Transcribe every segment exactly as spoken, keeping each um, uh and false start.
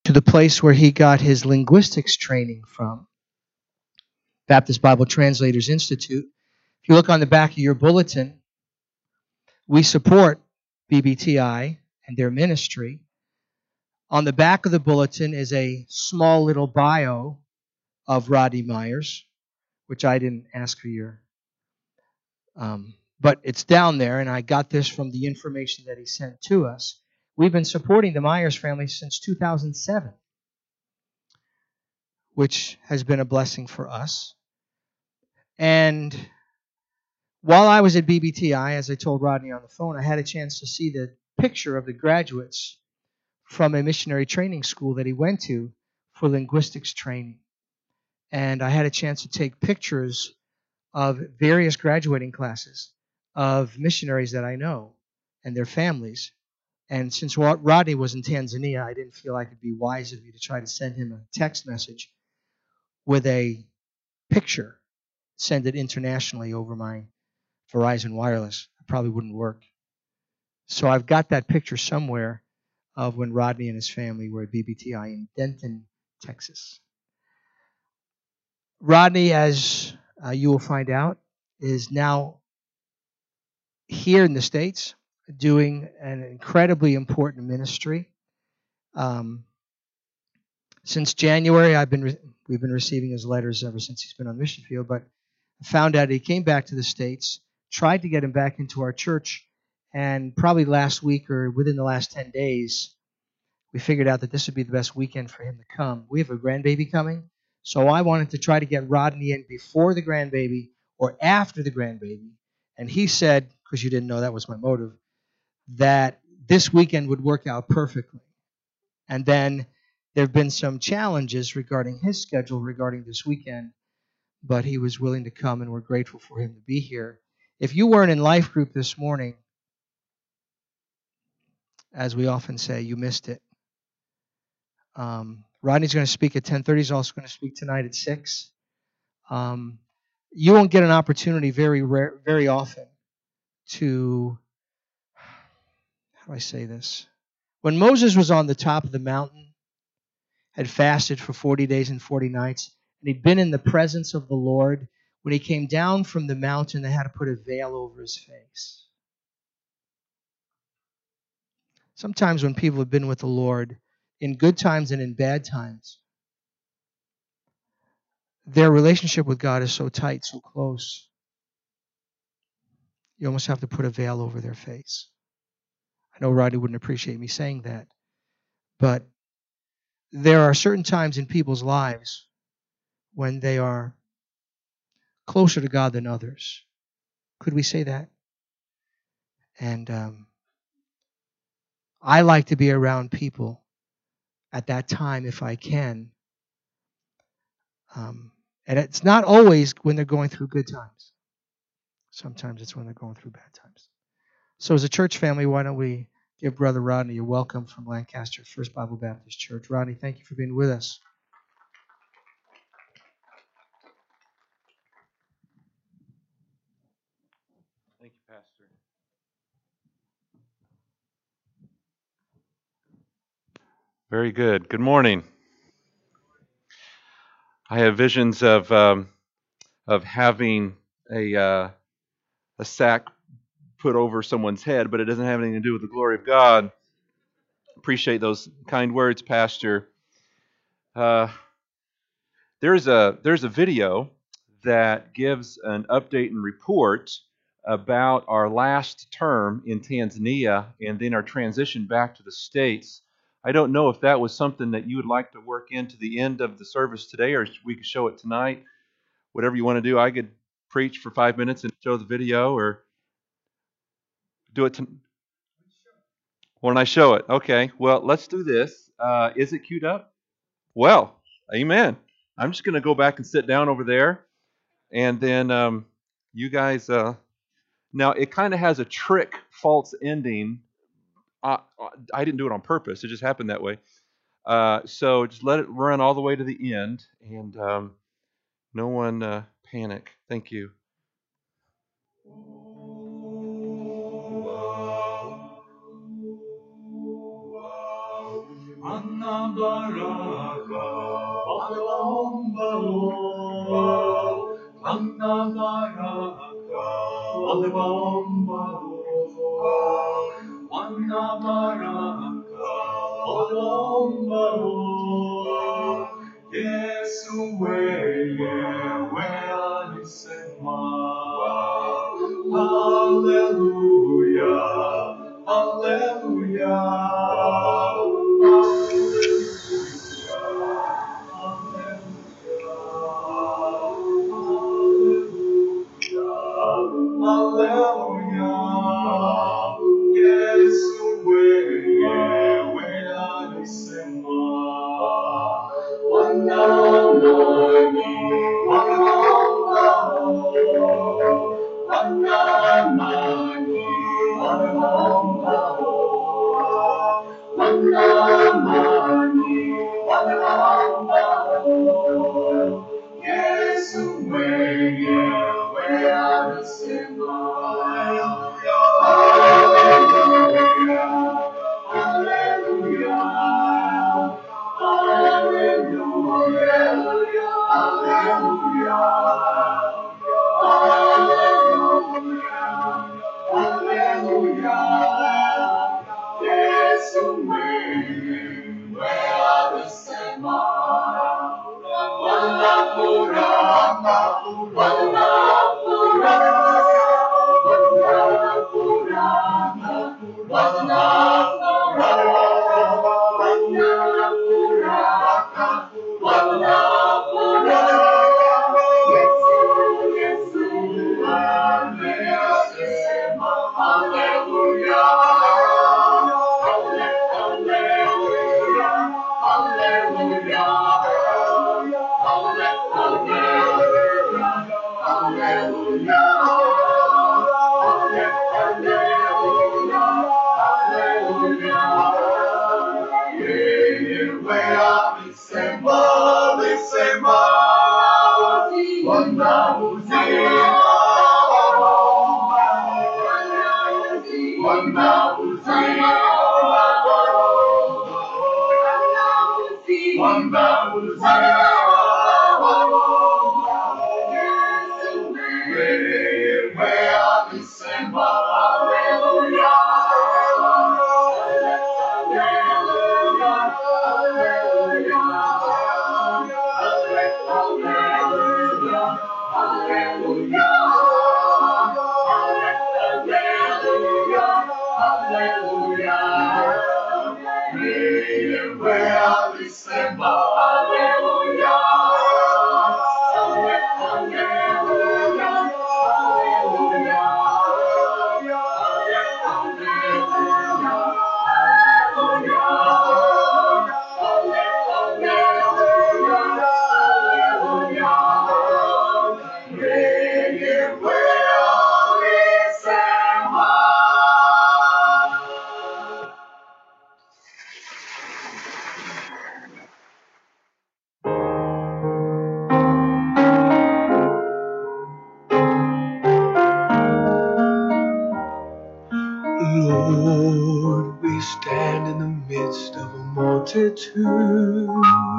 to the place where he got his linguistics training from, Baptist Bible Translators Institute. If you look on the back of your bulletin, we support B B T I and their ministry. On the back of the bulletin is a small little bio of Rodney Myers, which I didn't ask for your, um, but it's down there, and I got this from the information that he sent to us. We've been supporting the Myers family since two thousand seven, which has been a blessing for us. And while I was at B B T I, as I told Rodney on the phone, I had a chance to see the picture of the graduates from a missionary training school that he went to for linguistics training. And I had a chance to take pictures of various graduating classes of missionaries that I know and their families. And since Rodney was in Tanzania, I didn't feel like it'd be wise of me to try to send him a text message with a picture, send it internationally over my Verizon Wireless. It probably wouldn't work. So I've got that picture somewhere of when Rodney and his family were at B B T I in Denton, Texas. Rodney, as uh, you will find out, is now here in the States doing an incredibly important ministry. Um, since January, I've been re- we've been receiving his letters ever since he's been on mission field, but I found out he came back to the States, tried to get him back into our church, and probably last week or within the last ten days, we figured out that this would be the best weekend for him to come. We have a grandbaby coming, so I wanted to try to get Rodney in before the grandbaby or after the grandbaby. And he said, because you didn't know that was my motive, that this weekend would work out perfectly. And then there have been some challenges regarding his schedule regarding this weekend, but he was willing to come, and we're grateful for him to be here. If you weren't in Life Group this morning, as we often say, you missed it. Um, Rodney's going to speak at ten thirty. He's also going to speak tonight at six. Um, you won't get an opportunity very rare, very often to, how do I say this? When Moses was on the top of the mountain, had fasted for forty days and forty nights, and he'd been in the presence of the Lord, when he came down from the mountain, they had to put a veil over his face. Sometimes when people have been with the Lord, in good times and in bad times, their relationship with God is so tight, so close, you almost have to put a veil over their face. I know Rodney wouldn't appreciate me saying that, but there are certain times in people's lives when they are closer to God than others. Could we say that? And um, I like to be around people at that time if I can. Um, and it's not always when they're going through good times. Sometimes it's when they're going through bad times. So as a church family, why don't we give Brother Rodney a welcome from Lancaster First Bible Baptist Church. Rodney, thank you for being with us. Thank you, Pastor. Very good. Good morning. I have visions of um, of having a uh, a sack put over someone's head, but it doesn't have anything to do with the glory of God. Appreciate those kind words, Pastor. Uh, there's a there's a video that gives an update and report about our last term in Tanzania and then our transition back to the States. I don't know if that was something that you would like to work into the end of the service today, or we could show it tonight. Whatever you want to do. I could preach for five minutes and show the video, or do it. To... Why don't I show it? Okay. Well, let's do this. Uh, is it queued up? Well, amen. I'm just going to go back and sit down over there, and then um, you guys. Uh, now, it kind of has a trick false ending. Uh, I didn't do it on purpose. It just happened that way. Uh, so just let it run all the way to the end, and um, no one uh, panic. Thank you. Manna baraka, Alebambao. Manna baraka, Alebambao. Manna baraka, Alebambao. Yesu wewe, wewe alisema. Hallelujah, hallelujah. Hallelujah, Yesu wewe, wewe alisema. Wanamani, wanamani, wanamani, wanamani, wanamani, wanamani. Yesu wewe, wewe alisema. Hallelujah, hallelujah, hallelujah, hallelujah, hallelujah. Yesu wewe, wewe alisema. Wana furaha, wana furaha, wana furaha, wana furaha, wana furaha. Yesu, Yesu, amesema. Hallelujah, hallelujah, hallelujah. Lord, we stand in the midst of a multitude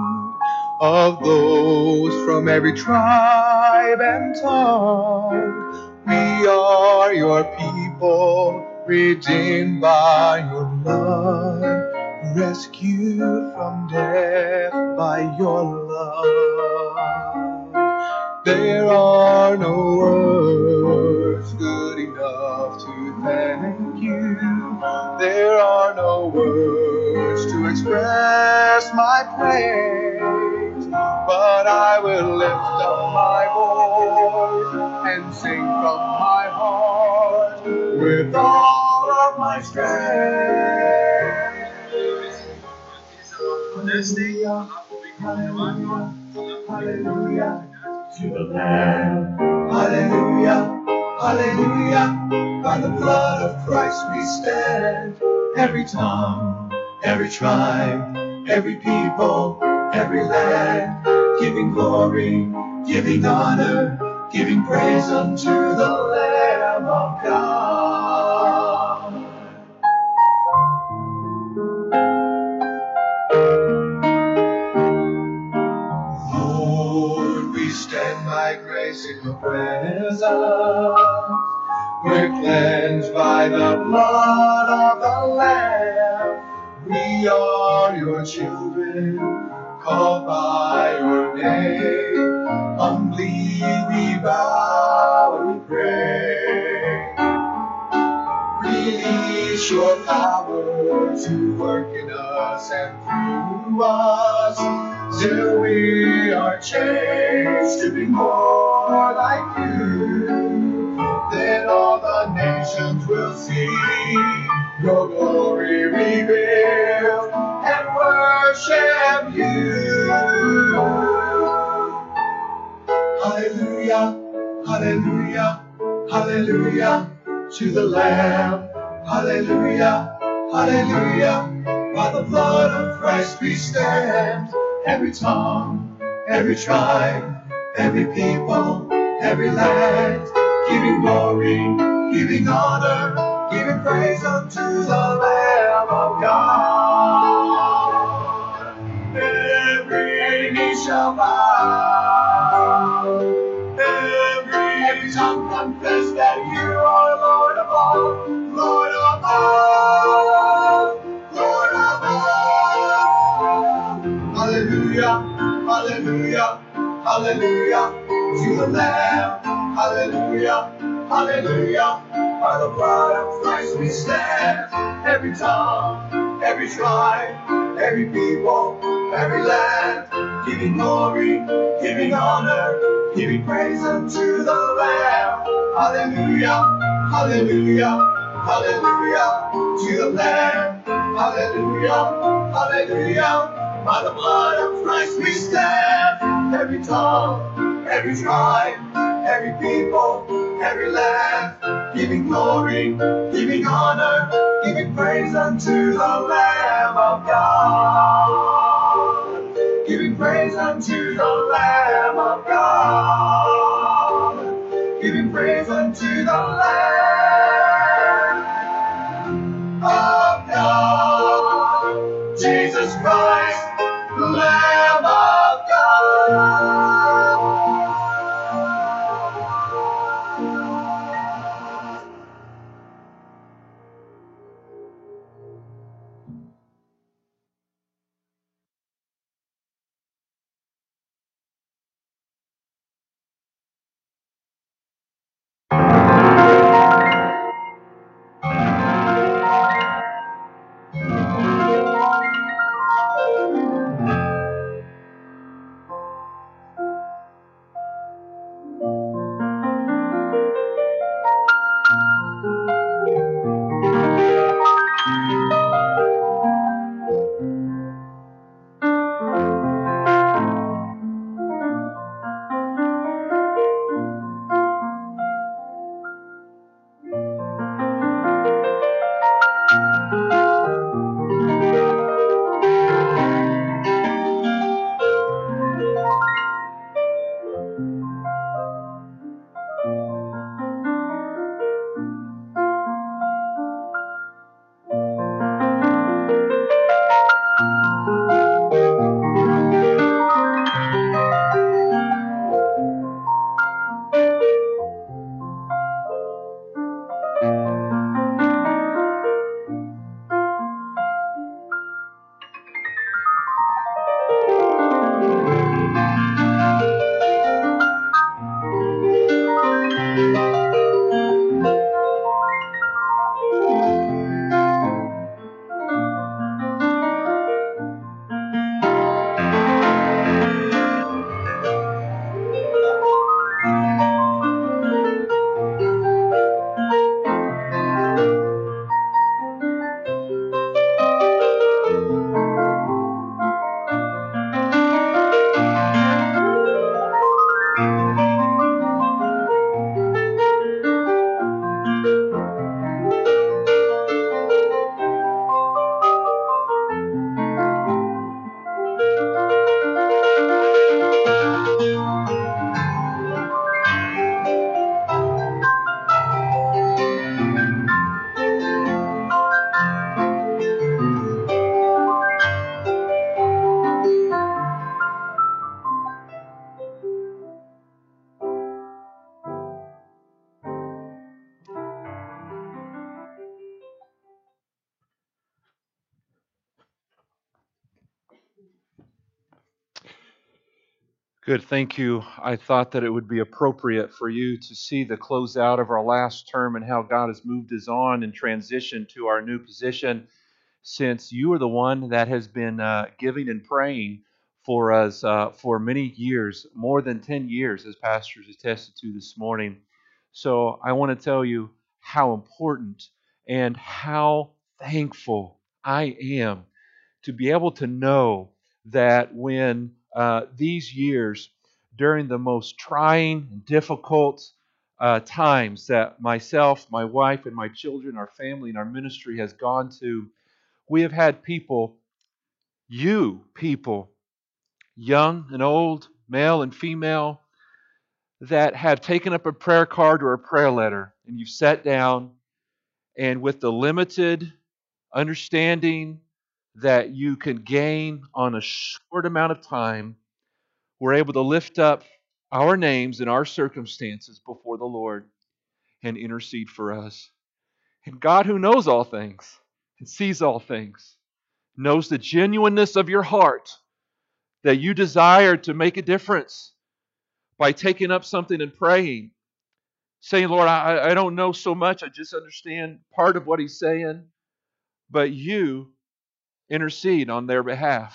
of those from every tribe and tongue. We are your people, redeemed by your blood, rescued from death by your love. There are no words good enough to thank you. There are no words to express my praise, but I will lift up my voice and sing from my heart with all of my strength. Hallelujah, hallelujah, hallelujah to the Lamb. Hallelujah, hallelujah, by the blood of Christ we stand. Every tongue, every tribe, every people, every land, giving glory, giving honor, giving praise unto the Lamb of God. stand by grace in your presence. We're cleansed by the blood of the Lamb. We are your children, called by your name. Humbly we bow and we pray. Release your power to work in us and through us, till we are changed to be more like you. Then all the nations will see your glory revealed and worship you. Hallelujah, hallelujah, hallelujah to the Lamb. Hallelujah, hallelujah. By the blood of Christ we stand. Every tongue, every tribe, every people, every land, giving glory, giving honor, giving praise unto the Lamb of God. Every knee shall bow, every, every tongue confess that you are Lord of all, Lord of all, Lord of all. Hallelujah, hallelujah, hallelujah to the Lamb. Hallelujah, hallelujah. By the blood of Christ we stand. Every tongue, every tribe, every people, every land, giving glory, giving honor, giving praise unto the Lamb. Hallelujah, hallelujah, hallelujah to the Lamb. Hallelujah, hallelujah. By the blood of Christ we stand. Every tongue, every tribe, every people, every land, giving glory, giving honor, giving praise unto the Lamb of God. Giving praise unto the Lamb of God. Giving praise unto the Lamb of God. Jesus Christ, the Lamb of God. Good, thank you. I thought that it would be appropriate for you to see the closeout of our last term and how God has moved us on and transitioned to our new position, since you are the one that has been uh, giving and praying for us uh, for many years, more than ten years, as pastors attested to this morning. So I want to tell you how important and how thankful I am to be able to know that when uh, these years, during the most trying and difficult uh, times that myself, my wife, and my children, our family, and our ministry has gone to, we have had people, you people, young and old, male and female, that have taken up a prayer card or a prayer letter, and you've sat down, and with the limited understanding that you can gain on a short amount of time, we're able to lift up our names and our circumstances before the Lord and intercede for us. And God, who knows all things and sees all things, knows the genuineness of your heart, that you desire to make a difference by taking up something and praying, saying, Lord, I, I don't know so much, I just understand part of what He's saying, but you intercede on their behalf.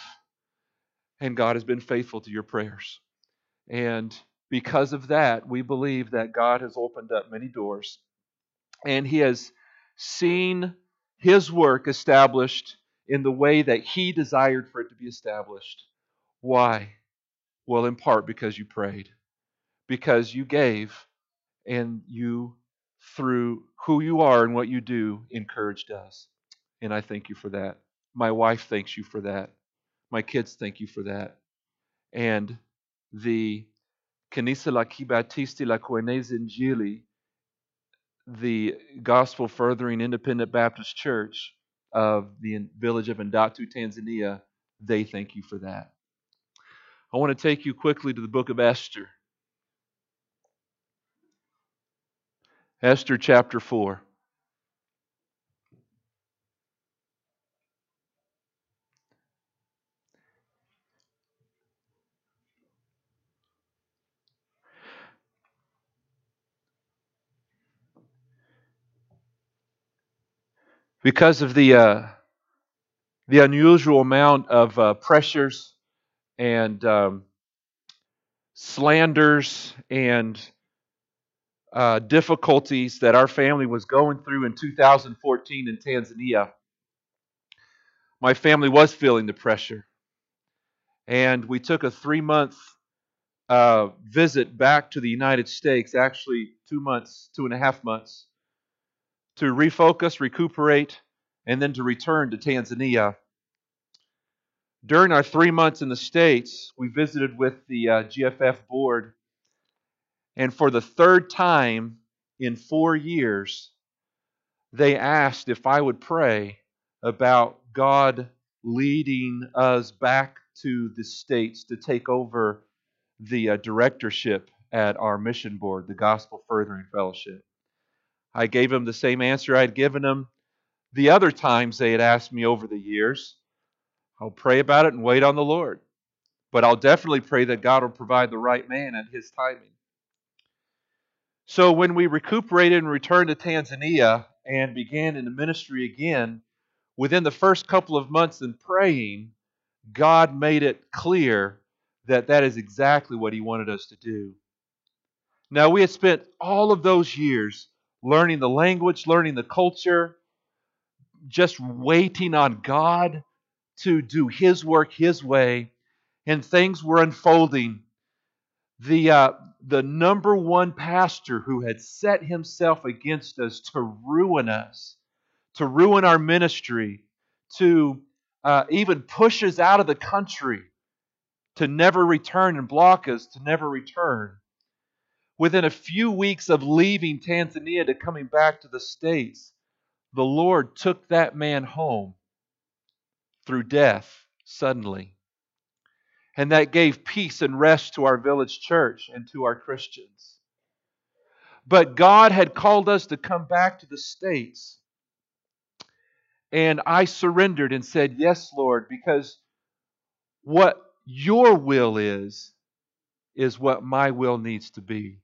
And God has been faithful to your prayers. And because of that, we believe that God has opened up many doors. And He has seen His work established in the way that He desired for it to be established. Why? Well, in part because you prayed. Because you gave, and you, through who you are and what you do, encouraged us. And I thank you for that. My wife thanks you for that. My kids thank you for that. And the Kanisa Laki Batisti La Kuenez Injili, the Gospel Furthering Independent Baptist Church of the village of Ndatu, Tanzania, they thank you for that. I want to take you quickly to the book of Esther. Esther chapter four. Because of the uh, the unusual amount of uh, pressures and um, slanders and uh, difficulties that our family was going through in two thousand fourteen in Tanzania, my family was feeling the pressure. And we took a three-month uh, visit back to the United States, actually two months, two and a half months, to refocus, recuperate, and then to return to Tanzania. During our three months in the States, we visited with the uh, G F F board, and for the third time in four years, they asked if I would pray about God leading us back to the States to take over the uh, directorship at our mission board, the Gospel Furthering Fellowship. I gave them the same answer I'd given them the other times they had asked me over the years. I'll pray about it and wait on the Lord. But I'll definitely pray that God will provide the right man at His timing. So when we recuperated and returned to Tanzania and began in the ministry again, within the first couple of months in praying, God made it clear that that is exactly what He wanted us to do. Now, we had spent all of those years learning the language, learning the culture, just waiting on God to do His work His way, and things were unfolding. The, uh, the number one pastor who had set himself against us to ruin us, to ruin our ministry, to uh, even push us out of the country, to never return and block us to never return. Within a few weeks of leaving Tanzania to coming back to the States, the Lord took that man home through death suddenly. And that gave peace and rest to our village church and to our Christians. But God had called us to come back to the States. And I surrendered and said, yes, Lord, because what your will is, is what my will needs to be.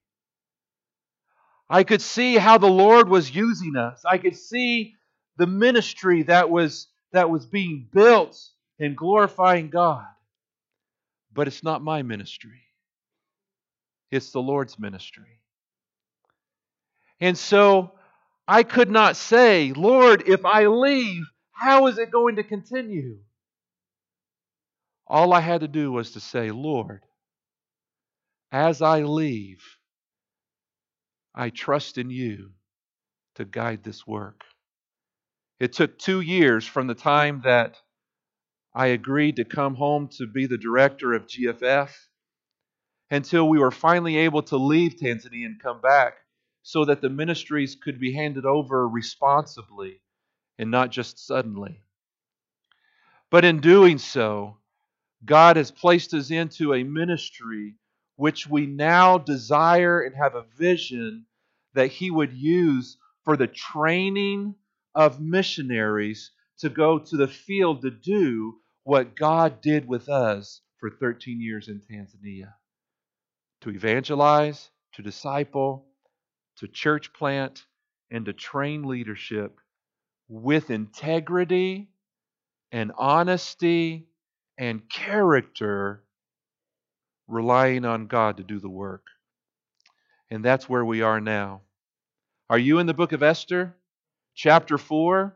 I could see how the Lord was using us. I could see the ministry that was, that was being built and glorifying God. But it's not my ministry. It's the Lord's ministry. And so I could not say, Lord, if I leave, how is it going to continue? All I had to do was to say, Lord, as I leave, I trust in you to guide this work. It took two years from the time that I agreed to come home to be the director of G F F until we were finally able to leave Tanzania and come back so that the ministries could be handed over responsibly and not just suddenly. But in doing so, God has placed us into a ministry which we now desire and have a vision that He would use for the training of missionaries to go to the field to do what God did with us for thirteen years in Tanzania. To evangelize, to disciple, to church plant, and to train leadership with integrity and honesty and character, relying on God to do the work. And that's where we are now. Are you in the book of Esther? Chapter four,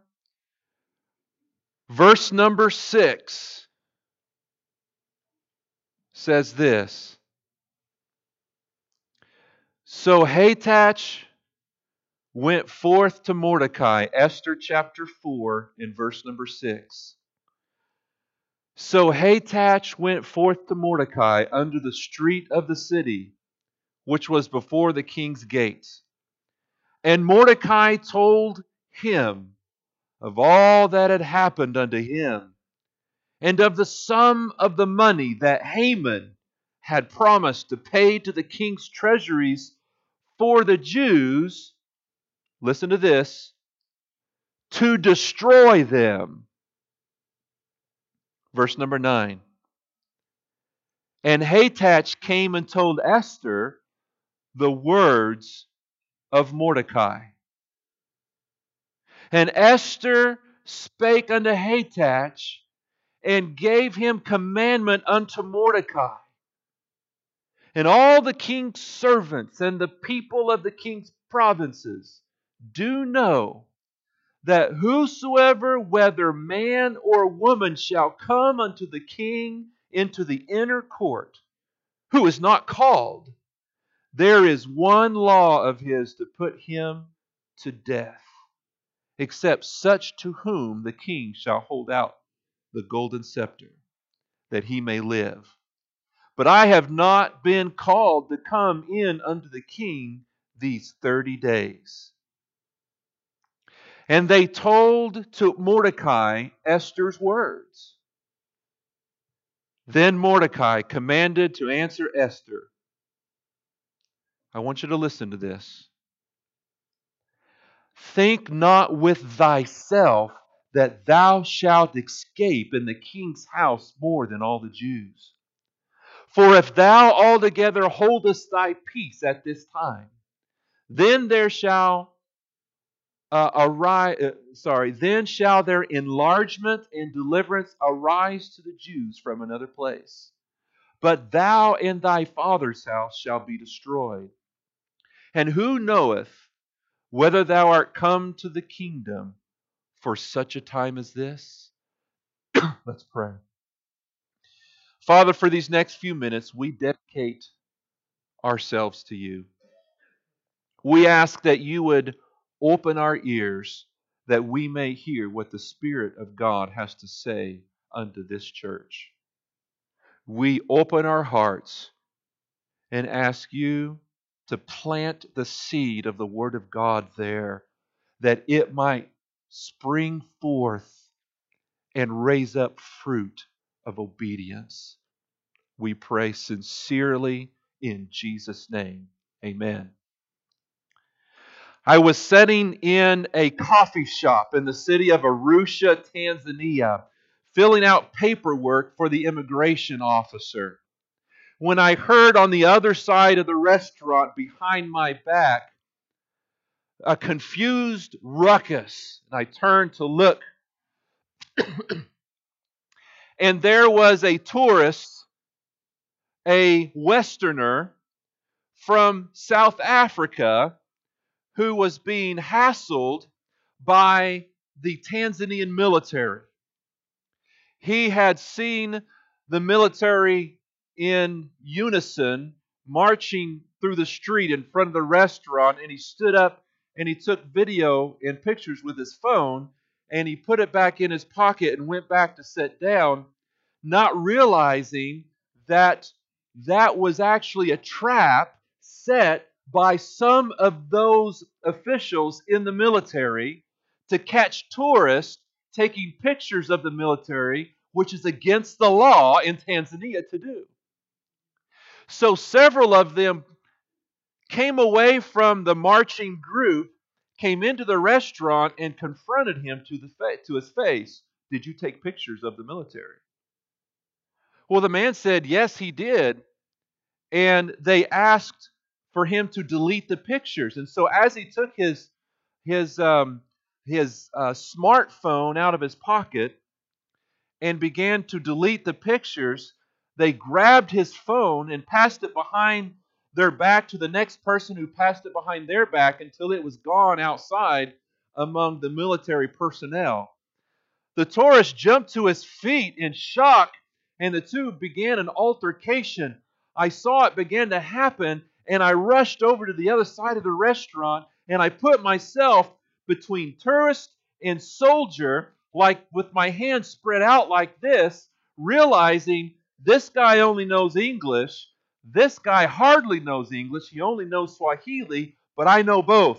verse number six says this. So Hatach went forth to Mordecai, Esther chapter four in verse number six. So Hatach went forth to Mordecai under the street of the city, which was before the king's gates. And Mordecai told him of all that had happened unto him, and of the sum of the money that Haman had promised to pay to the king's treasuries for the Jews, listen to this, to destroy them. Verse number nine. And Hatach came and told Esther the words of Mordecai. And Esther spake unto Hatach, and gave him commandment unto Mordecai. And all the king's servants and the people of the king's provinces do know that whosoever, whether man or woman, shall come unto the king into the inner court, who is not called, there is one law of his to put him to death, except such to whom the king shall hold out the golden scepter, that he may live. But I have not been called to come in unto the king these thirty days. And they told to Mordecai Esther's words. Then Mordecai commanded to answer Esther. I want you to listen to this. Think not with thyself that thou shalt escape in the king's house more than all the Jews. For if thou altogether holdest thy peace at this time, then there shall uh, arise. Uh, sorry, then shall their enlargement and deliverance arise to the Jews from another place. But thou and thy father's house shall be destroyed. And who knoweth whether thou art come to the kingdom for such a time as this? Let's pray. Father, for these next few minutes, we dedicate ourselves to you. We ask that you would open our ears that we may hear what the Spirit of God has to say unto this church. We open our hearts and ask you to plant the seed of the Word of God there, that it might spring forth and raise up fruit of obedience. We pray sincerely in Jesus' name. Amen. I was sitting in a coffee shop in the city of Arusha, Tanzania, filling out paperwork for the immigration officer, when I heard on the other side of the restaurant behind my back a confused ruckus. And I turned to look, and there was a tourist, a Westerner from South Africa, who was being hassled by the Tanzanian military. He had seen the military in unison marching through the street in front of the restaurant, and he stood up and he took video and pictures with his phone, and he put it back in his pocket and went back to sit down, not realizing that that was actually a trap set by some of those officials in the military to catch tourists taking pictures of the military, which is against the law in Tanzania to do. So several of them came away from the marching group, came into the restaurant, and confronted him to the fa- to his face. Did you take pictures of the military? Well, the man said, yes, he did. And they asked for him to delete the pictures. And so as he took his his um, his uh, smartphone out of his pocket and began to delete the pictures, they grabbed his phone and passed it behind their back to the next person who passed it behind their back until it was gone outside among the military personnel. The tourist jumped to his feet in shock, and the two began an altercation. I saw it begin to happen, and I rushed over to the other side of the restaurant, and I put myself between tourist and soldier, like with my hands spread out like this, realizing this guy only knows English. This guy hardly knows English. He only knows Swahili, but I know both.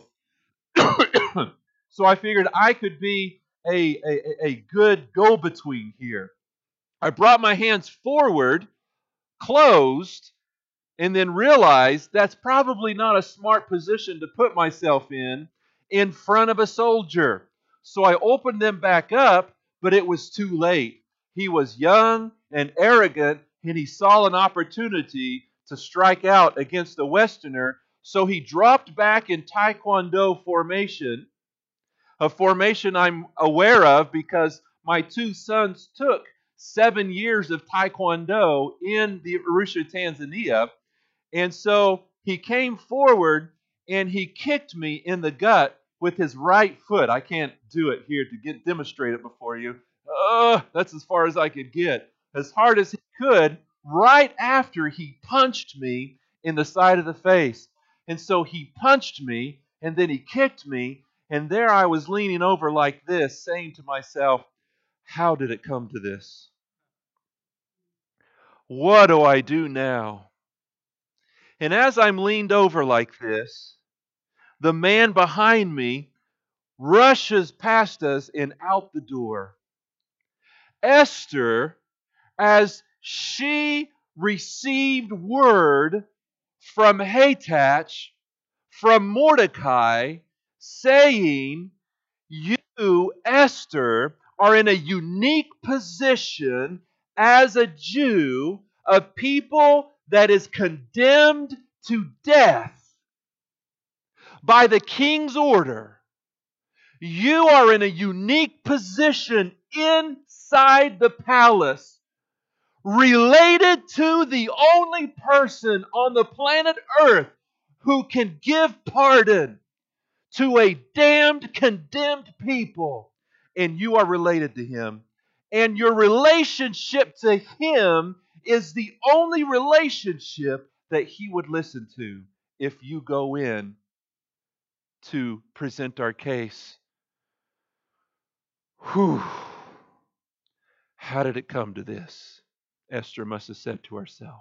So I figured I could be a, a, a good go-between here. I brought my hands forward, closed, and then realized that's probably not a smart position to put myself in in front of a soldier. So I opened them back up, but it was too late. He was young and arrogant, and he saw an opportunity to strike out against the Westerner. So he dropped back in Taekwondo formation, a formation I'm aware of because my two sons took seven years of Taekwondo in the Arusha, Tanzania. And so he came forward and he kicked me in the gut with his right foot. I can't do it here to get demonstrate it before you. Uh, that's as far as I could get. As hard as he could, right after he punched me in the side of the face. And so he punched me, and then he kicked me, and there I was leaning over like this, saying to myself, how did it come to this? What do I do now? And as I'm leaned over like this, the man behind me rushes past us and out the door. Esther, as she received word from Hathach, from Mordecai, saying, you, Esther, are in a unique position as a Jew, a people that is condemned to death by the king's order. You are in a unique position inside the palace, related to the only person on the planet Earth who can give pardon to a damned, condemned people. And you are related to him. And your relationship to him is the only relationship that he would listen to if you go in to present our case. Whew. How did it come to this? Esther must have said to herself.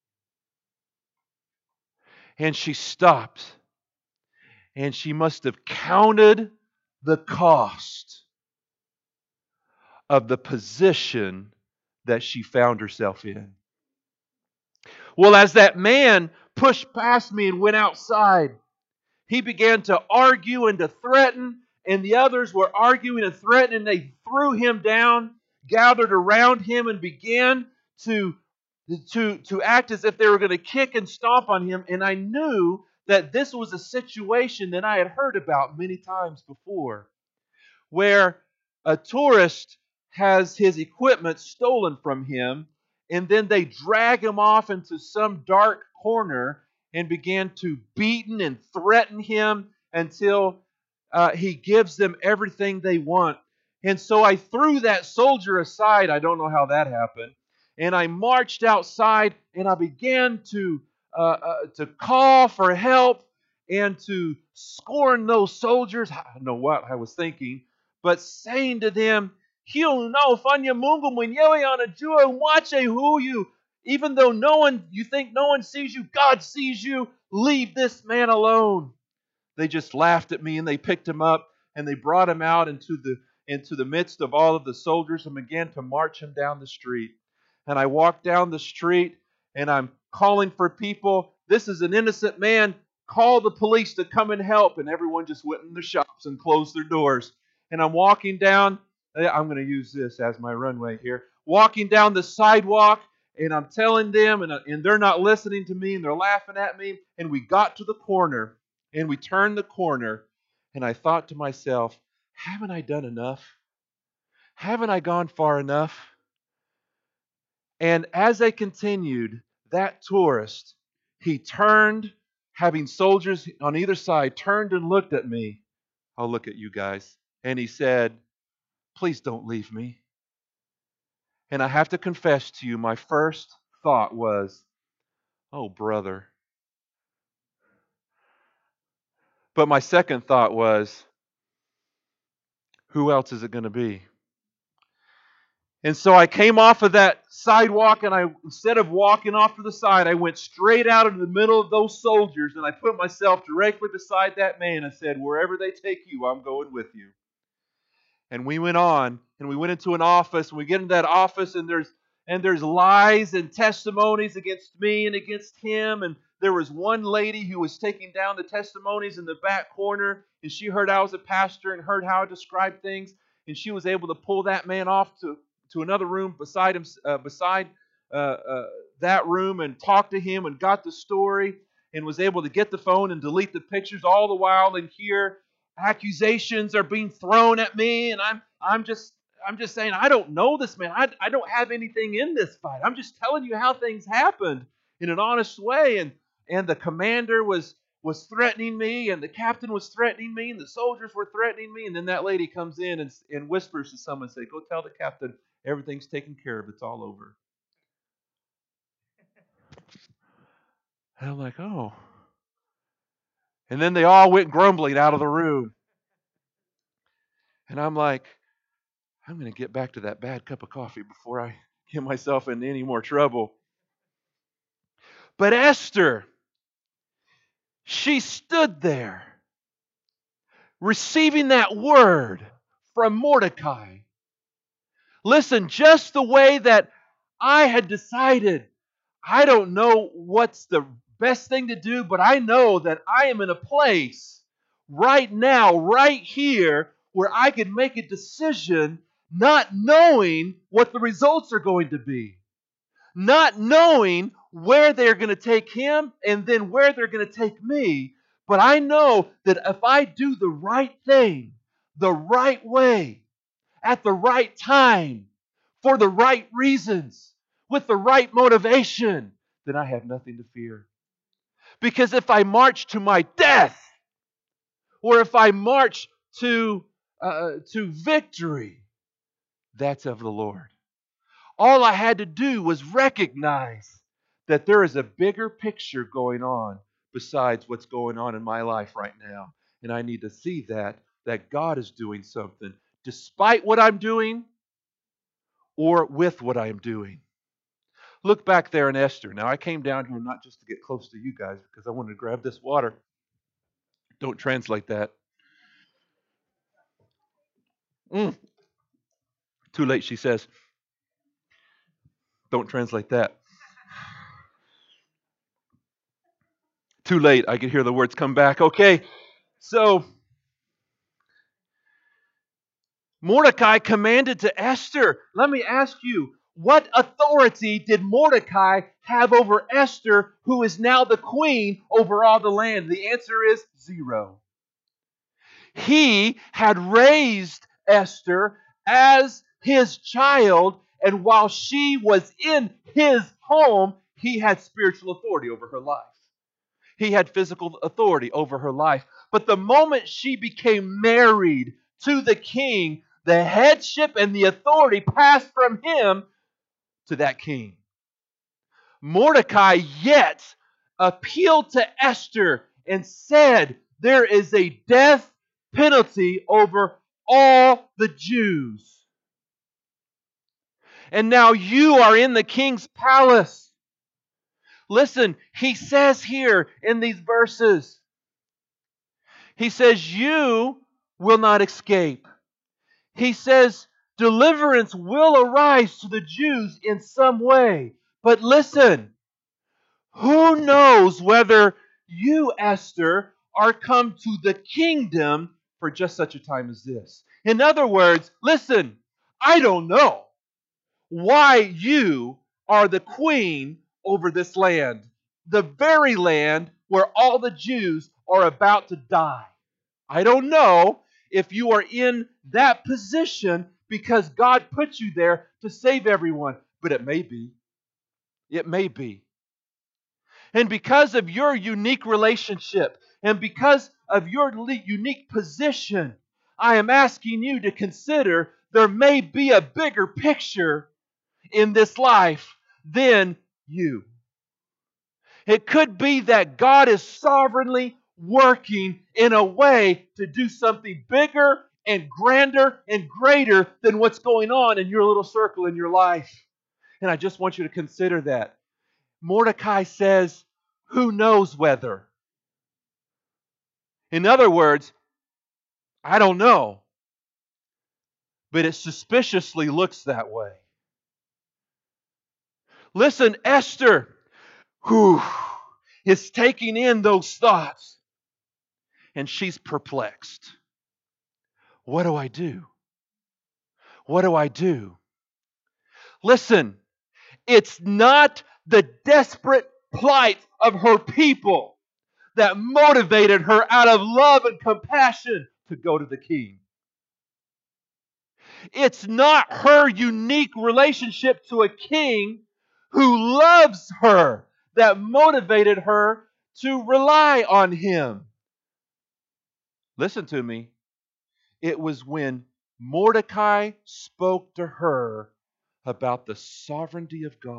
And she stopped. And she must have counted the cost of the position that she found herself in. Well, as that man pushed past me and went outside, he began to argue and to threaten, and the others were arguing and threatening. They threw him down, gathered around him, and began to to, to act as if they were going to kick and stomp on him. And I knew that this was a situation that I had heard about many times before, where a tourist has his equipment stolen from him, and then they drag him off into some dark corner and begin to beaten and threaten him until uh, he gives them everything they want. And so I threw that soldier aside. I don't know how that happened. And I marched outside and I began to uh, uh, to call for help and to scorn those soldiers. I don't know what I was thinking, but saying to them, "Hiyo no fanya Mungu mwenyewe anajua mwache huyu." Even though no one, you think no one sees you, God sees you. Leave this man alone. They just laughed at me and they picked him up and they brought him out into the into the midst of all of the soldiers and began to march him down the street. And I walked down the street and I'm calling for people. This is an innocent man. Call the police to come and help. And everyone just went in their shops and closed their doors. And I'm walking down. I'm going to use this as my runway here. Walking down the sidewalk. And I'm telling them, and, and they're not listening to me, and they're laughing at me. And we got to the corner, and we turned the corner, and I thought to myself, haven't I done enough? Haven't I gone far enough? And as I continued, that tourist, he turned, having soldiers on either side, turned and looked at me. I'll look at you guys. And he said, "Please don't leave me." And I have to confess to you, my first thought was, "Oh, brother." But my second thought was, who else is it going to be? And so I came off of that sidewalk, and I, instead of walking off to the side, I went straight out into the middle of those soldiers, and I put myself directly beside that man and said, "Wherever they take you, I'm going with you." And we went on, and we went into an office, and we get into that office, and there's and there's lies and testimonies against me and against him. And there was one lady who was taking down the testimonies in the back corner, and she heard I was a pastor and heard how I described things, and she was able to pull that man off to, to another room beside him, uh, beside uh, uh, that room, and talked to him and got the story, and was able to get the phone and delete the pictures, all the while in here. Accusations are being thrown at me, and I'm I'm just I'm just saying, I don't know this man. I, I don't have anything in this fight. I'm just telling you how things happened in an honest way. And and the commander was was threatening me, and the captain was threatening me, and the soldiers were threatening me. And then that lady comes in and, and whispers to someone, say, "Go tell the captain everything's taken care of. It's all over." And I'm like, oh. And then they all went grumbling out of the room. And I'm like, I'm going to get back to that bad cup of coffee before I get myself into any more trouble. But Esther, she stood there receiving that word from Mordecai. Listen, just the way that I had decided, I don't know what's the best thing to do, but I know that I am in a place right now, right here, where I can make a decision not knowing what the results are going to be. Not knowing where they're going to take him and then where they're going to take me. But I know that if I do the right thing, the right way, at the right time, for the right reasons, with the right motivation, then I have nothing to fear. Because if I march to my death, or if I march to uh, to victory, that's of the Lord. All I had to do was recognize that there is a bigger picture going on besides what's going on in my life right now. And I need to see that, that God is doing something despite what I'm doing or with what I am doing. Look back there in Esther. Now, I came down here not just to get close to you guys because I wanted to grab this water. Don't translate that. Mm. Too late, she says. Don't translate that. Too late. I could hear the words come back. Okay, so Mordecai commanded to Esther. Let me ask you, what authority did Mordecai have over Esther, who is now the queen over all the land? The answer is zero. He had raised Esther as his child, and while she was in his home, he had spiritual authority over her life. He had physical authority over her life. But the moment she became married to the king, the headship and the authority passed from him to that king. Mordecai yet appealed to Esther and said, there is a death penalty over all the Jews. And now you are in the king's palace. Listen, he says here in these verses, he says, you will not escape. He says, deliverance will arise to the Jews in some way. But listen, who knows whether you, Esther, are come to the kingdom for just such a time as this? In other words, listen, I don't know why you are the queen over this land, the very land where all the Jews are about to die. I don't know if you are in that position because God put you there to save everyone, but it may be. It may be. And because of your unique relationship and because of your unique position, I am asking you to consider there may be a bigger picture in this life than you. It could be that God is sovereignly working in a way to do something bigger and grander and greater than what's going on in your little circle in your life. And I just want you to consider that. Mordecai says, who knows whether? In other words, I don't know, but it suspiciously looks that way. Listen, Esther, who is taking in those thoughts, and she's perplexed. What do I do? What do I do? Listen, it's not the desperate plight of her people that motivated her out of love and compassion to go to the king. It's not her unique relationship to a king who loves her that motivated her to rely on him. Listen to me. It was when Mordecai spoke to her about the sovereignty of God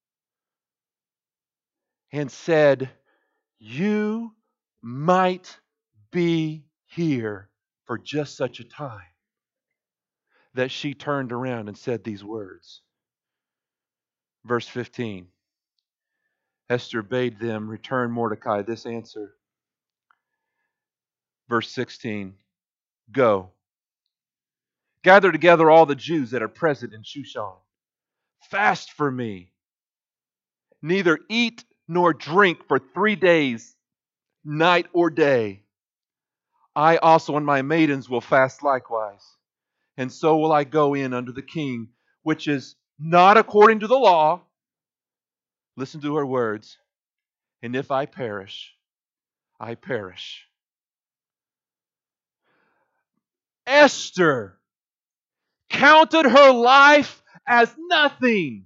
and said, you might be here for just such a time, that she turned around and said these words. Verse fifteen. Esther bade them return Mordecai this answer. Verse sixteen. Go. Gather together all the Jews that are present in Shushan. Fast for me. Neither eat nor drink for three days, night or day. I also and my maidens will fast likewise. And so will I go in under the king, which is not according to the law. Listen to her words. And if I perish, I perish. Esther counted her life as nothing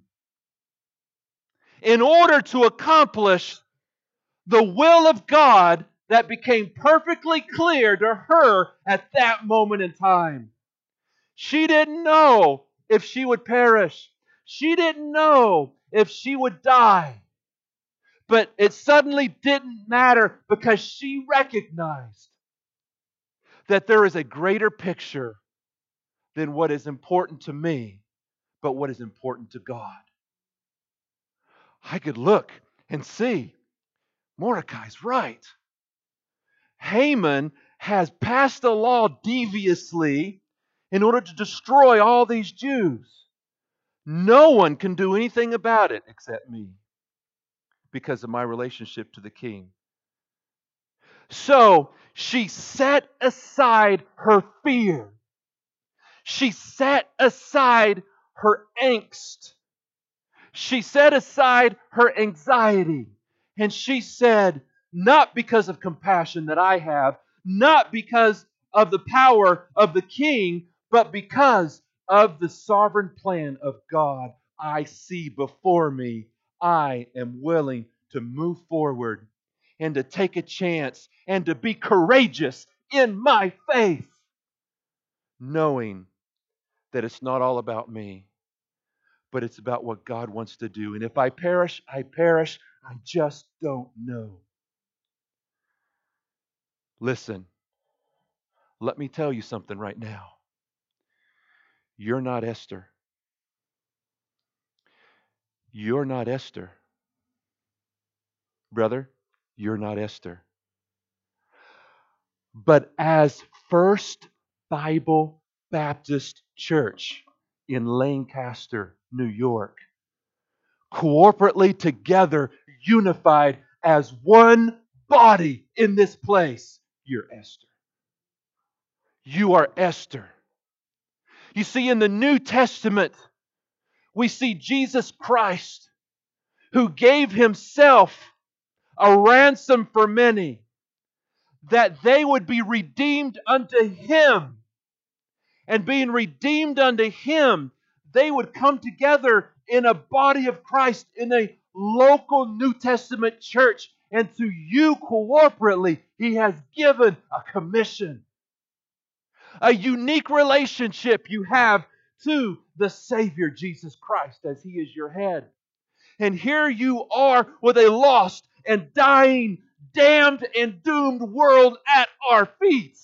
in order to accomplish the will of God that became perfectly clear to her at that moment in time. She didn't know if she would perish. She didn't know if she would die. But it suddenly didn't matter because she recognized that there is a greater picture than what is important to me, but what is important to God. I could look and see Mordecai's right. Haman has passed a law deviously in order to destroy all these Jews. No one can do anything about it except me because of my relationship to the king. So she set aside her fear. She set aside her angst. She set aside her anxiety and she said, not because of compassion that I have, not because of the power of the king, but because of the sovereign plan of God I see before me. I am willing to move forward and to take a chance and to be courageous in my faith, knowing that it's not all about me, but it's about what God wants to do. And if I perish, I perish. I just don't know. Listen, let me tell you something right now. You're not Esther. You're not Esther. Brother, you're not Esther. But as First Bible Baptist Church in Lancaster, New York, corporately together, unified as one body in this place, you're Esther. You are Esther. You see, in the New Testament, we see Jesus Christ, who gave Himself a ransom for many, that they would be redeemed unto Him. And being redeemed unto Him, they would come together in a body of Christ, in a local New Testament church. And to you corporately, He has given a commission. A unique relationship you have to the Savior, Jesus Christ, as He is your head. And here you are with a lost and dying, damned and doomed world at our feet.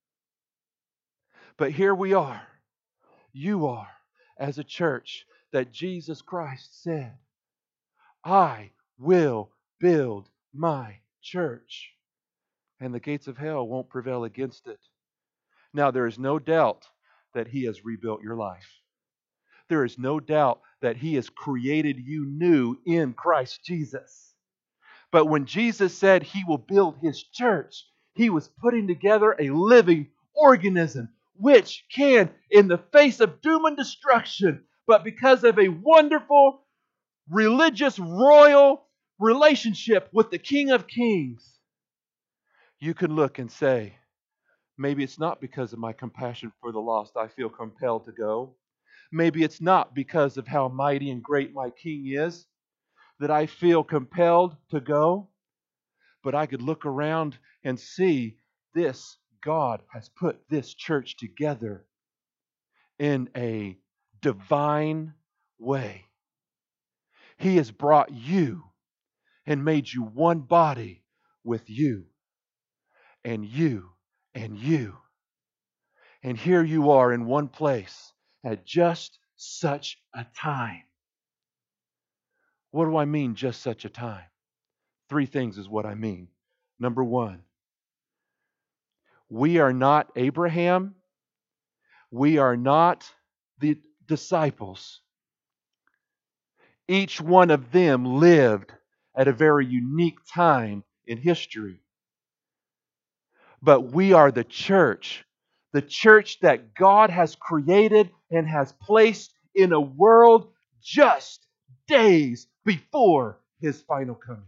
But here we are. You are, as a church that Jesus Christ said, I will build my church, and the gates of hell won't prevail against it. Now, there is no doubt that He has rebuilt your life. There is no doubt that He has created you new in Christ Jesus. But when Jesus said He will build His church, He was putting together a living organism which can, in the face of doom and destruction, but because of a wonderful, religious, royal relationship with the King of Kings, you can look and say, maybe it's not because of my compassion for the lost I feel compelled to go. Maybe it's not because of how mighty and great my King is that I feel compelled to go. But I could look around and see this. God has put this church together in a divine way. He has brought you and made you one body with you and you and you. And here you are in one place at just such a time. What do I mean, just such a time? Three things is what I mean. Number one, we are not Abraham. We are not the disciples. Each one of them lived at a very unique time in history. But we are the church, the church that God has created and has placed in a world just days before His final coming.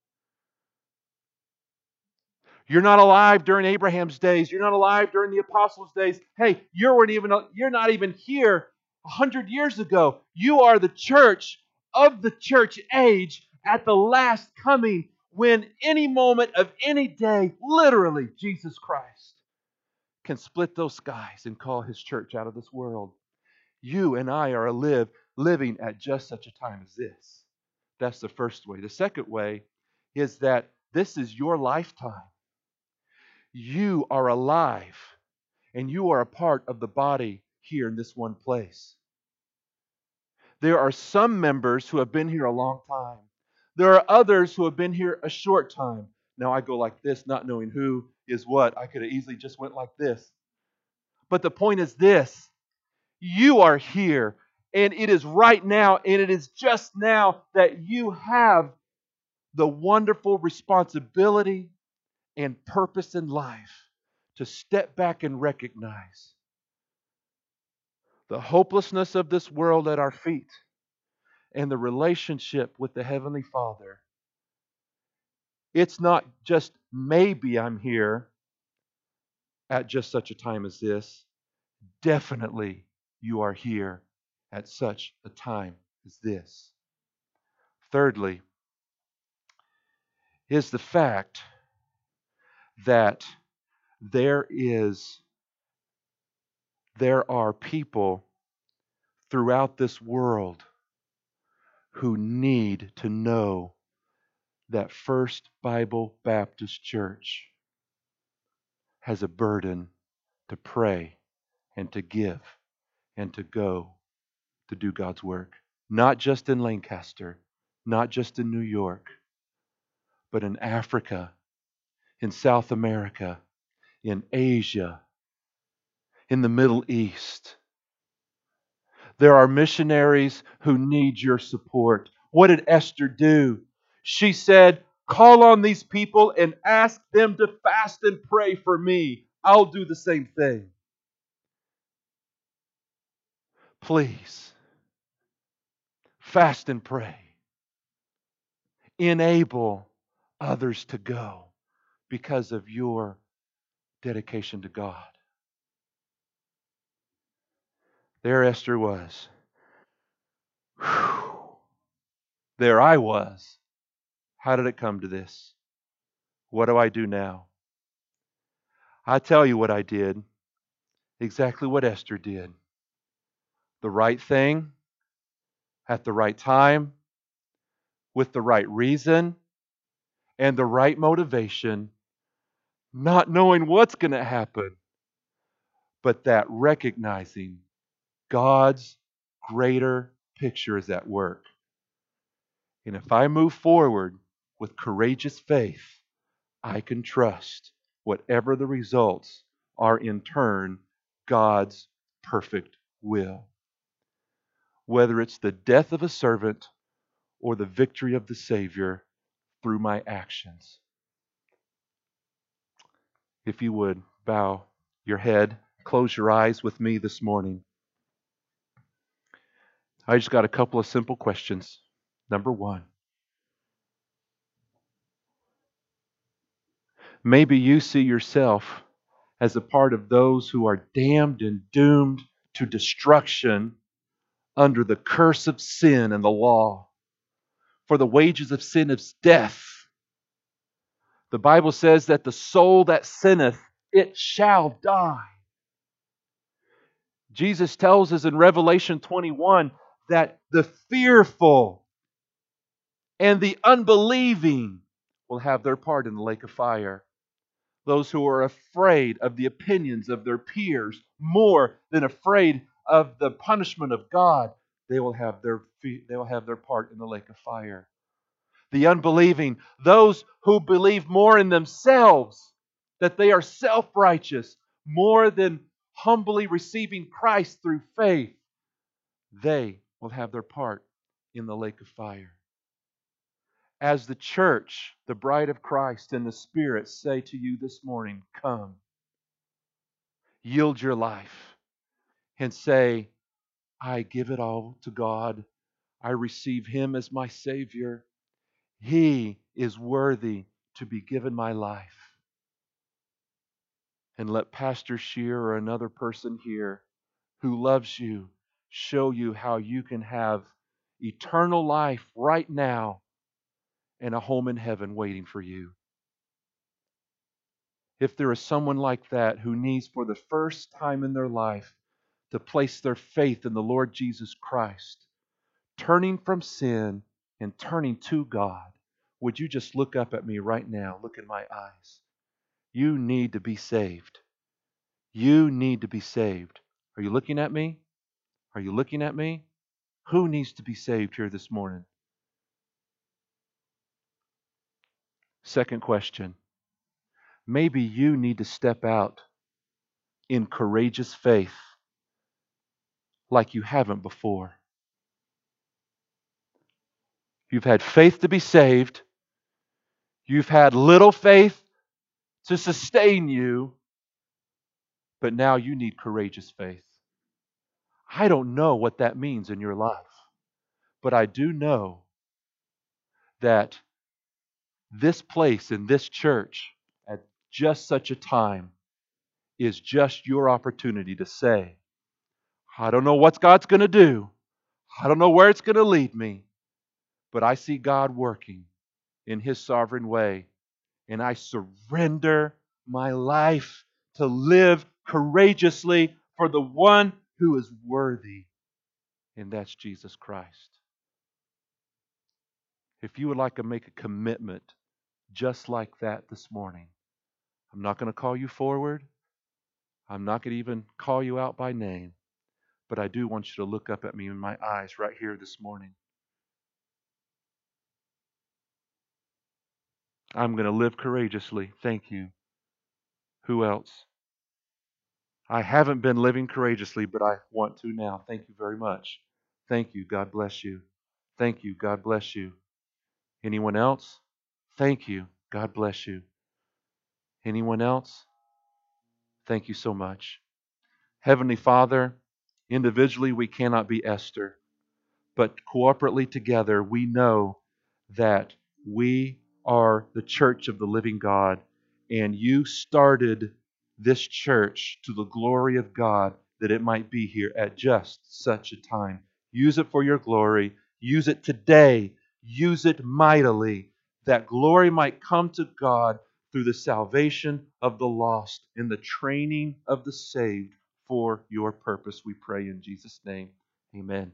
You're not alive during Abraham's days. You're not alive during the apostles' days. Hey, you weren't even, you're not even here a hundred years ago. You are the church of the church age at the last coming, when any moment of any day, literally, Jesus Christ can split those skies and call His church out of this world. You and I are live, living at just such a time as this. That's the first way. The second way is that this is your lifetime. You are alive, and you are a part of the body here in this one place. There are some members who have been here a long time. There are others who have been here a short time. Now I go like this, not knowing who is what. I could have easily just went like this. But the point is this. You are here, and it is right now, and it is just now that you have the wonderful responsibility and purpose in life to step back and recognize the hopelessness of this world at our feet and the relationship with the Heavenly Father. It's not just maybe I'm here at just such a time as this. Definitely you are here at such a time as this. Thirdly, is the fact that there is there are people throughout this world who need to know that First Bible Baptist Church has a burden to pray and to give and to go to do God's work. Not just in Lancaster, not just in New York, but in Africa, in South America, in Asia, in the Middle East. There are missionaries who need your support. What did Esther do? She said, call on these people and ask them to fast and pray for me. I'll do the same thing. Please, fast and pray. Enable others to go because of your dedication to God. There Esther was. Whew. There I was. How did it come to this? What do I do now? I tell you what I did. Exactly what Esther did. The right thing, at the right time, with the right reason, and the right motivation, not knowing what's going to happen, but that recognizing God's greater picture is at work. And if I move forward with courageous faith, I can trust whatever the results are in turn God's perfect will. Whether it's the death of a servant or the victory of the Savior through my actions. If you would, bow your head, close your eyes with me this morning. I just got a couple of simple questions. Number one, maybe you see yourself as a part of those who are damned and doomed to destruction under the curse of sin and the law. For the wages of sin is death. The Bible says that the soul that sinneth, it shall die. Jesus tells us in Revelation twenty-one that the fearful and the unbelieving will have their part in the lake of fire. Those who are afraid of the opinions of their peers more than afraid of the punishment of God, they will have their they will have their part in the lake of fire. The unbelieving, those who believe more in themselves, that they are self-righteous, more than humbly receiving Christ through faith, they will have their part in the lake of fire. As the church, the bride of Christ and the Spirit say to you this morning, come, yield your life, and say, I give it all to God. I receive Him as my Savior. He is worthy to be given my life. And let Pastor Shear or another person here who loves you show you how you can have eternal life right now and a home in heaven waiting for you. If there is someone like that who needs for the first time in their life to place their faith in the Lord Jesus Christ, turning from sin and turning to God, would you just look up at me right now? Look in my eyes. You need to be saved. You need to be saved. Are you looking at me? Are you looking at me? Who needs to be saved here this morning? Second question. Maybe you need to step out in courageous faith like you haven't before. You've had faith to be saved. You've had little faith to sustain you. But now you need courageous faith. I don't know what that means in your life. But I do know that this place in this church at just such a time is just your opportunity to say, I don't know what God's going to do. I don't know where it's going to lead me. But I see God working in His sovereign way. And I surrender my life to live courageously for the one who is worthy. And that's Jesus Christ. If you would like to make a commitment just like that this morning, I'm not going to call you forward. I'm not going to even call you out by name. But I do want you to look up at me in my eyes right here this morning. I'm going to live courageously. Thank you. Who else? I haven't been living courageously, but I want to now. Thank you very much. Thank you. God bless you. Thank you. God bless you. Anyone else? Thank you. God bless you. Anyone else? Thank you so much. Heavenly Father, individually we cannot be Esther, but corporately together we know that we are the church of the living God, and you started this church to the glory of God that it might be here at just such a time. Use it for your glory. Use it today. Use it mightily, that glory might come to God through the salvation of the lost and the training of the saved for your purpose. We pray in Jesus' name. Amen.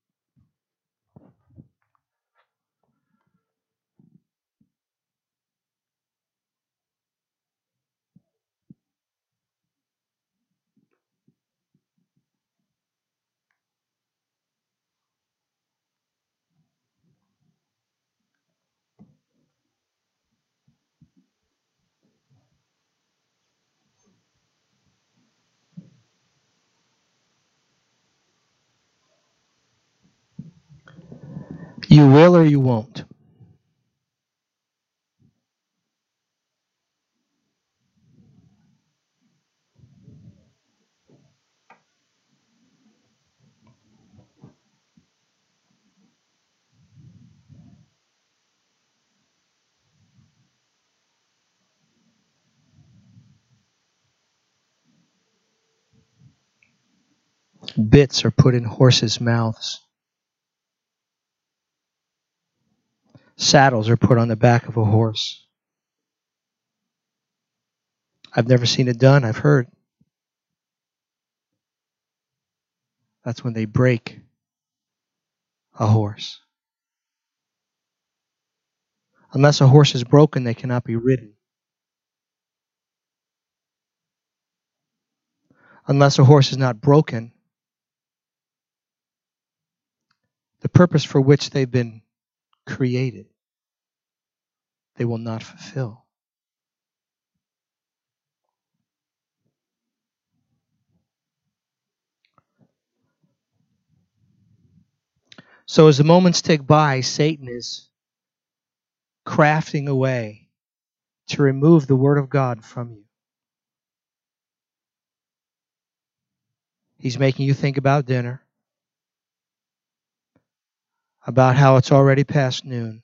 You will or you won't. Bits are put in horses' mouths. Saddles are put on the back of a horse. I've never seen it done. I've heard. That's when they break a horse. Unless a horse is broken, they cannot be ridden. Unless a horse is not broken, the purpose for which they've been created, they will not fulfill. So as the moments tick by, Satan is crafting a way to remove the Word of God from you. He's making you think about dinner, about how it's already past noon.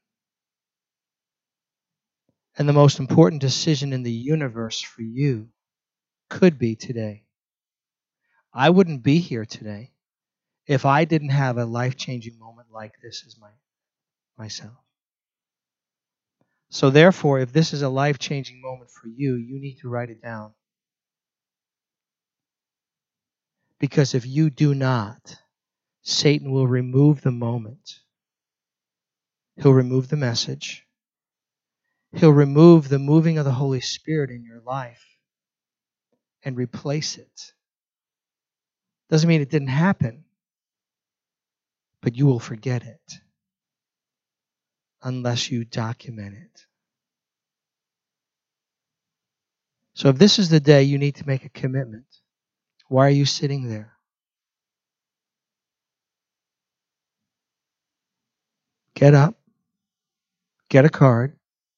And the most important decision in the universe for you could be today. I wouldn't be here today if I didn't have a life-changing moment like this as my myself. So therefore, if this is a life-changing moment for you, you need to write it down. Because if you do not, Satan will remove the moment. He'll remove the message. He'll remove the moving of the Holy Spirit in your life and replace it. Doesn't mean it didn't happen, but you will forget it unless you document it. So if this is the day you need to make a commitment, why are you sitting there? Get up, get a card,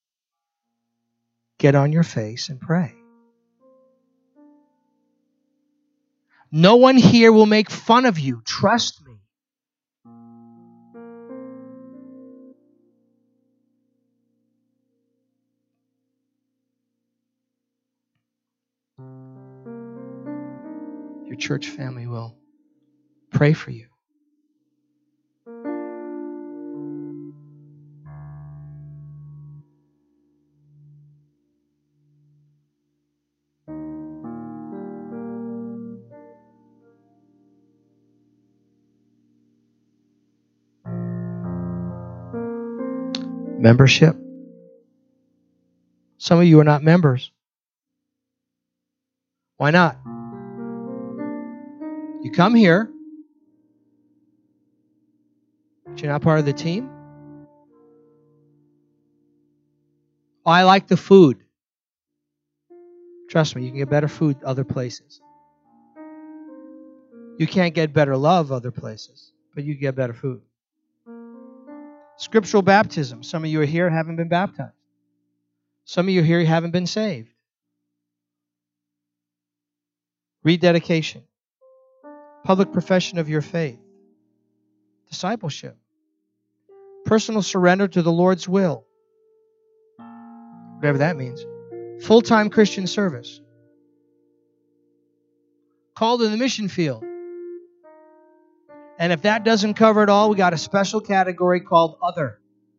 get on your face and pray. No one here will make fun of you. Trust me. your church family will pray for you. Membership. Some of you are not members. Why not? You come here, but you're not part of the team. Oh, I like the food. Trust me, you can get better food other places. You can't get better love other places, but you can get better food. Scriptural baptism. Some of you are here and haven't been baptized. Some of you are here and haven't been saved. Rededication. Public profession of your faith. Discipleship. Personal surrender to the Lord's will. Whatever that means. Full-time Christian service. Called in the mission field. And if that doesn't cover it all, we got a special category called other.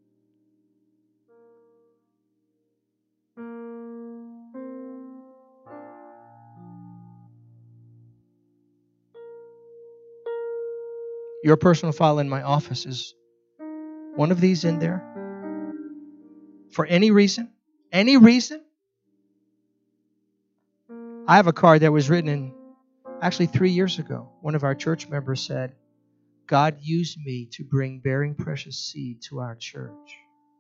Your personal file in my office is one of these in there. For any reason, any reason. I have a card that was written in, actually three years ago. One of our church members said, God used me to bring Bearing Precious Seed to our church.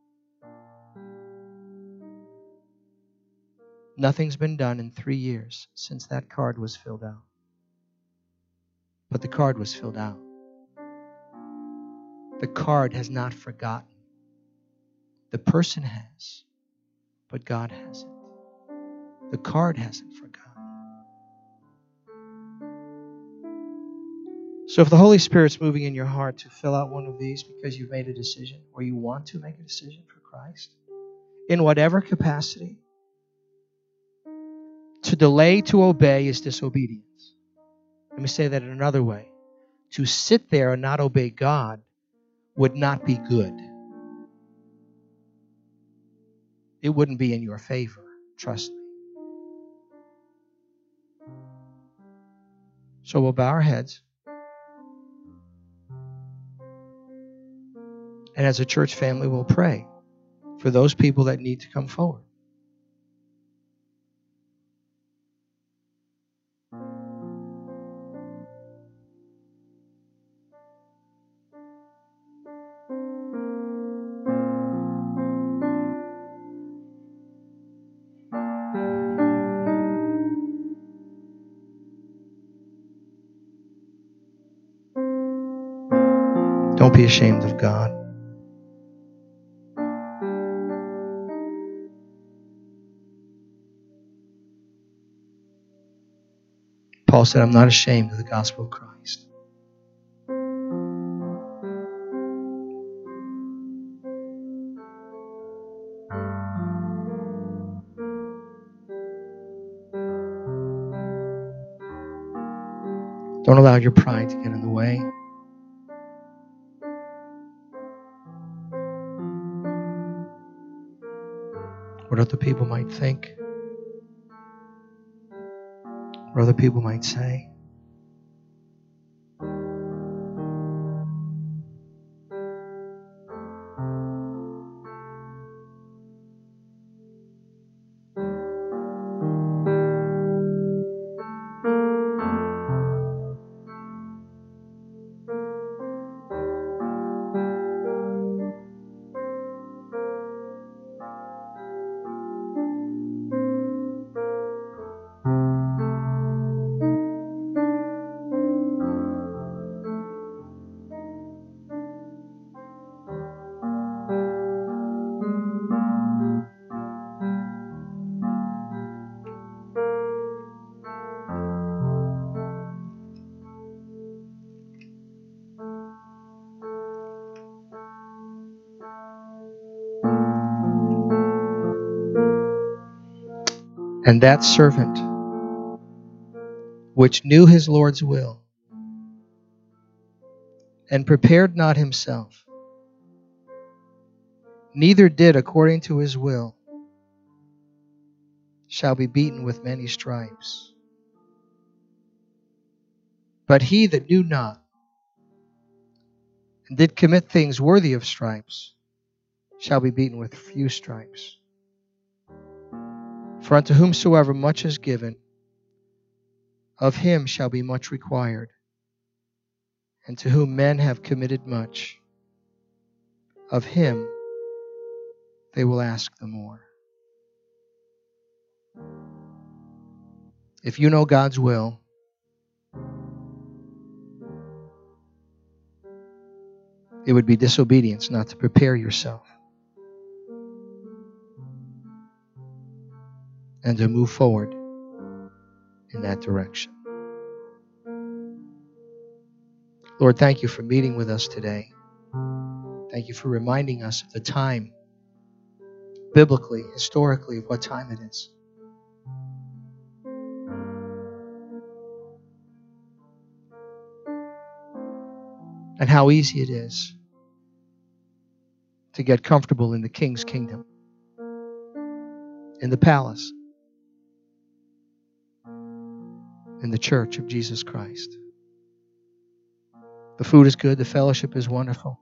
Nothing's been done in three years since that card was filled out. But the card was filled out. The card has not forgotten. The person has, but God hasn't. The card hasn't forgotten. So if the Holy Spirit's moving in your heart to fill out one of these because you've made a decision or you want to make a decision for Christ, in whatever capacity, to delay to obey is disobedience. Let me say that in another way. To sit there and not obey God would not be good. It wouldn't be in your favor. Trust me. So we'll bow our heads. And as a church family, we'll pray for those people that need to come forward. Don't be ashamed of God. Paul said, I'm not ashamed of the gospel of Christ. Don't allow your pride to get in the way. What other people might think. What other people might say. And that servant which knew his Lord's will, and prepared not himself, neither did according to his will, shall be beaten with many stripes. But he that knew not, and did commit things worthy of stripes, shall be beaten with few stripes. For unto whomsoever much is given, of him shall be much required. And to whom men have committed much, of him they will ask the more. If you know God's will, it would be disobedience not to prepare yourself and to move forward in that direction. Lord, thank you for meeting with us today. Thank you for reminding us of the time, biblically, historically, of what time it is. And how easy it is to get comfortable in the King's kingdom, in the palace, in the church of Jesus Christ. The food is good, the fellowship is wonderful.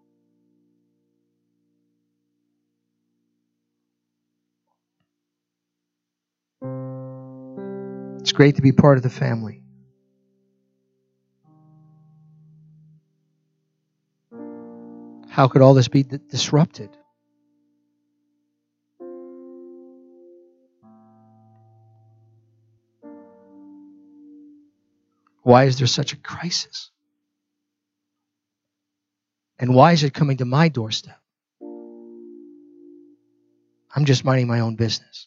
It's great to be part of the family. How could all this be d- disrupted? Why is there such a crisis? And why is it coming to my doorstep? I'm just minding my own business.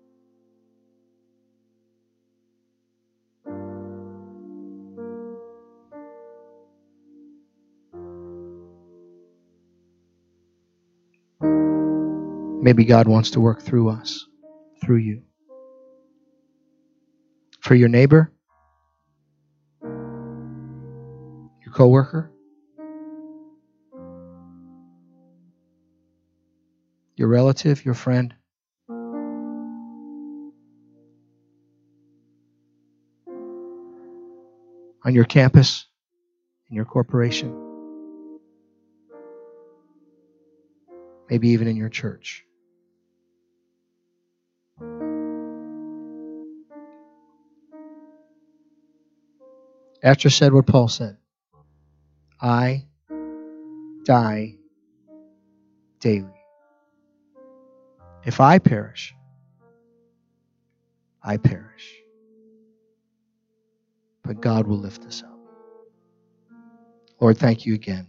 Maybe God wants to work through us, through you. For your neighbor, your coworker, your relative, your friend. On your campus, in your corporation, maybe even in your church. Esther said what Paul said. I die daily. If I perish, I perish. But God will lift us up. Lord, thank you again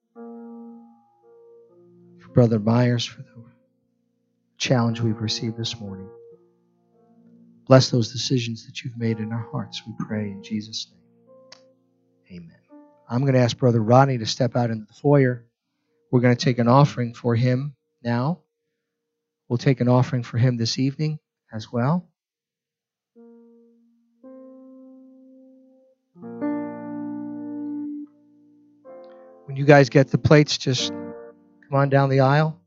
for Brother Myers, for the challenge we've received this morning. Bless those decisions that you've made in our hearts, we pray in Jesus' name. Amen. I'm going to ask Brother Rodney to step out into the foyer. We're going to take an offering for him now. We'll take an offering for him this evening as well. When you guys get the plates, just come on down the aisle.